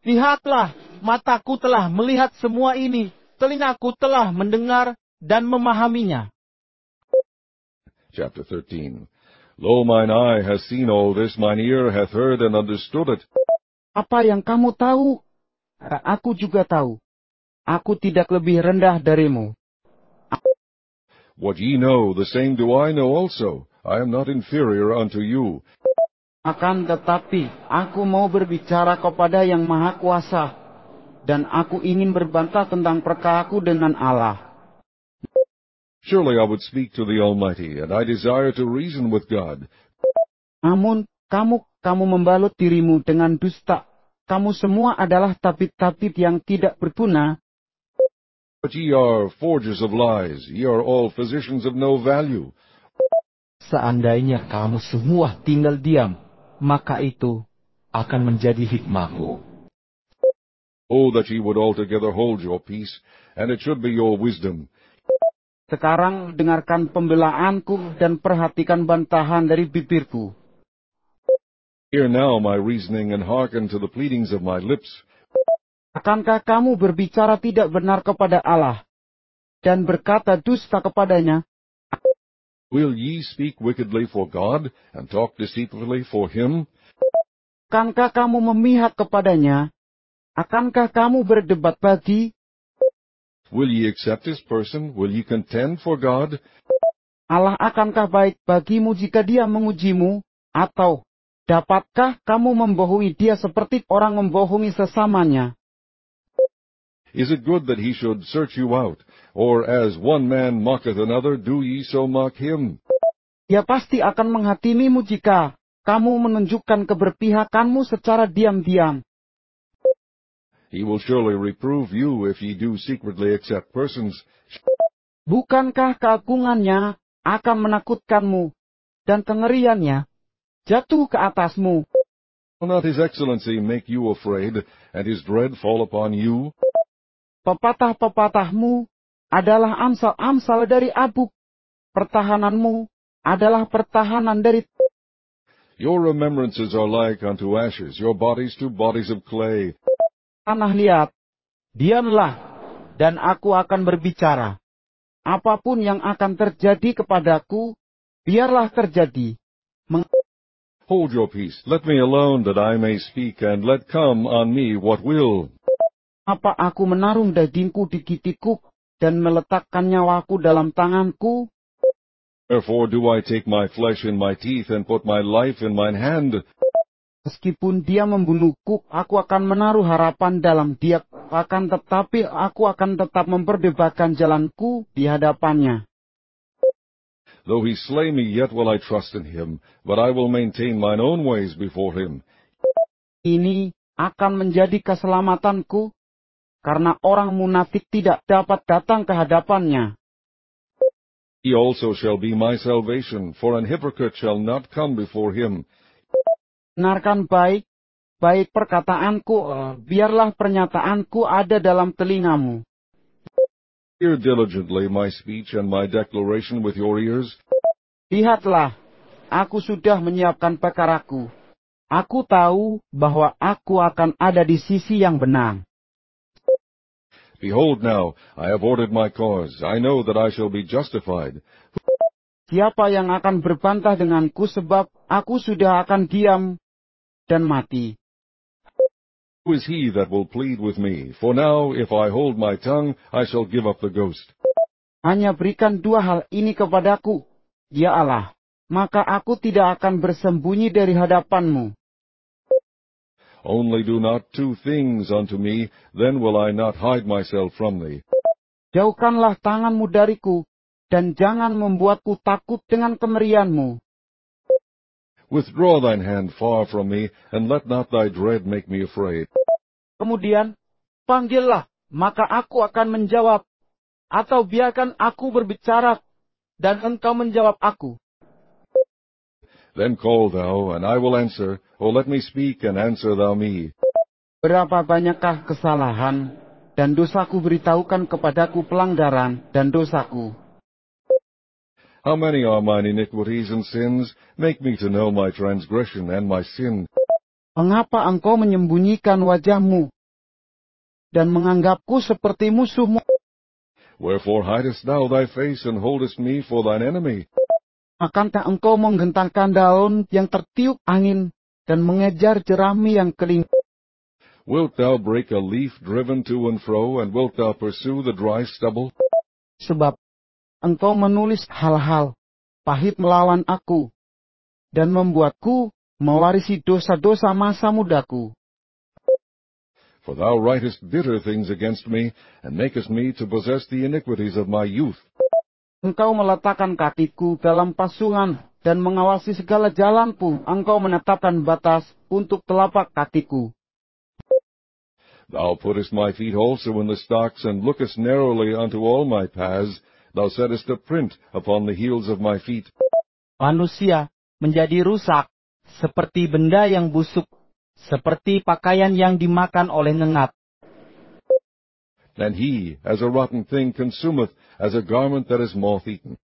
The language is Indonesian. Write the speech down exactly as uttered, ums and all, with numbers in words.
Lihatlah, mataku telah melihat semua ini, telingaku telah mendengar dan memahaminya. Chapter thirteen. Lo, mine eye has seen all this, mine ear hath heard and understood it. Apa yang kamu tahu, aku juga tahu. Aku tidak lebih rendah darimu. What ye know, the same do I know also. I am not inferior unto you. Akan tetapi, aku mau berbicara kepada yang Maha Kuasa, dan aku ingin berbantah tentang perkaraku dengan Allah. Surely I would speak to the Almighty, and I desire to reason with God. Namun, kamu, kamu membalut dirimu dengan dusta. Kamu semua adalah tabib-tabib yang tidak berguna. But ye are forgers of lies, ye are all physicians of no value. Seandainya kamu semua tinggal diam, maka itu akan menjadi hikmahku. Oh, that ye would altogether hold your peace, and it should be your wisdom. Sekarang dengarkan pembelaanku dan perhatikan bantahan dari bibirku. Hear now my reasoning, and hearken to the pleadings of my lips. Akankah kamu berbicara tidak benar kepada Allah, dan berkata dusta kepadanya? Will ye speak wickedly for God, and talk deceitfully for him? Akankah kamu memihak kepadanya? Akankah kamu berdebat bagi? Will ye accept his person? Will ye contend for God? Allah akankah baik bagimu jika dia mengujimu? Atau dapatkah kamu membohongi dia seperti orang membohongi sesamanya? Is it good that he should search you out? Or as one man mocketh another, do ye so mock him? Dia pasti akan menghakimimu jika kamu menunjukkan keberpihakanmu secara diam-diam. He will surely reprove you if ye do secretly accept persons. Bukankah keagungannya akan menakutkanmu, dan kengeriannya jatuh ke atasmu? Will not his excellency make you afraid, and his dread fall upon you? Pepatah-pepatahmu adalah amsal-amsal dari abuk. Pertahananmu adalah pertahanan dari... Your remembrances are like unto ashes, your bodies to bodies of clay. Tanah liat, diamlah, dan aku akan berbicara. Apapun yang akan terjadi kepadaku, biarlah terjadi. Meng Hold your peace, let me alone that I may speak, and let come on me what will. Apa aku menaruh dagingku di gigiku, dan meletakkan nyawaku dalam tanganku? Therefore do I take my flesh in my teeth, and put my life in mine hand. Meskipun dia membunuhku, aku akan menaruh harapan dalam dia, akan tetapi aku akan tetap memperdebatkan jalanku di hadapannya. Though he slay me, yet will I trust in him, but I will maintain mine own ways before him. Ini akan menjadi keselamatanku, karena orang munafik tidak dapat datang ke hadapannya. He also shall be my salvation, for an hypocrite shall not come before him. Dengarkan baik, baik perkataanku, uh, biarlah pernyataanku ada dalam telingamu. Hear diligently my speech and my declaration with your ears. Lihatlah, aku sudah menyiapkan perkaraku. Aku tahu bahwa aku akan ada di sisi yang benar. Behold now, I have ordered my cause. I know that I shall be justified. Siapa yang akan berbantah denganku sebab aku sudah akan diam dan mati? Who is he that will plead with me? For now, if I hold my tongue, I shall give up the ghost. Hanya berikan dua hal ini kepadaku, ya Allah, maka aku tidak akan bersembunyi dari hadapanmu. Only do not two things unto me, then will I not hide myself from thee. Jauhkanlah tanganmu dariku, dan jangan membuatku takut dengan kemerianmu. Withdraw thine hand far from me, and let not thy dread make me afraid. Kemudian, panggillah, maka aku akan menjawab. Atau biarkan aku berbicara, dan engkau menjawab aku. Then call thou, and I will answer. O let me speak, and answer thou me. Berapa banyakkah kesalahan, dan dosaku beritahukan kepadaku pelanggaran dan dosaku. How many are mine iniquities and sins? Make me to know my transgression and my sin. Mengapa engkau menyembunyikan wajahmu dan menganggapku seperti musuhmu. Wherefore hidest thou thy face, and holdest me for thine enemy? Akankah engkau menggentangkan daun yang tertiup angin, dan mengejar jerami yang kering? Wilt thou break a leaf driven to and fro, and wilt thou pursue the dry stubble? Sebab engkau menulis hal-hal pahit melawan aku, dan membuatku mewarisi dosa-dosa masa mudaku. For thou writest bitter things against me, and makest me to possess the iniquities of my youth. Engkau meletakkan kakiku dalam pasungan, dan mengawasi segala jalanku. Engkau menetapkan batas untuk telapak kakiku. Thou puttest my feet also in the stocks, and lookest narrowly unto all my paths. Thou settest a print upon the heels of my feet. Manusia menjadi rusak, seperti benda yang busuk, seperti pakaian yang dimakan oleh nengat. And he, as a rotten thing, consumeth, as a garment that is moth-eaten.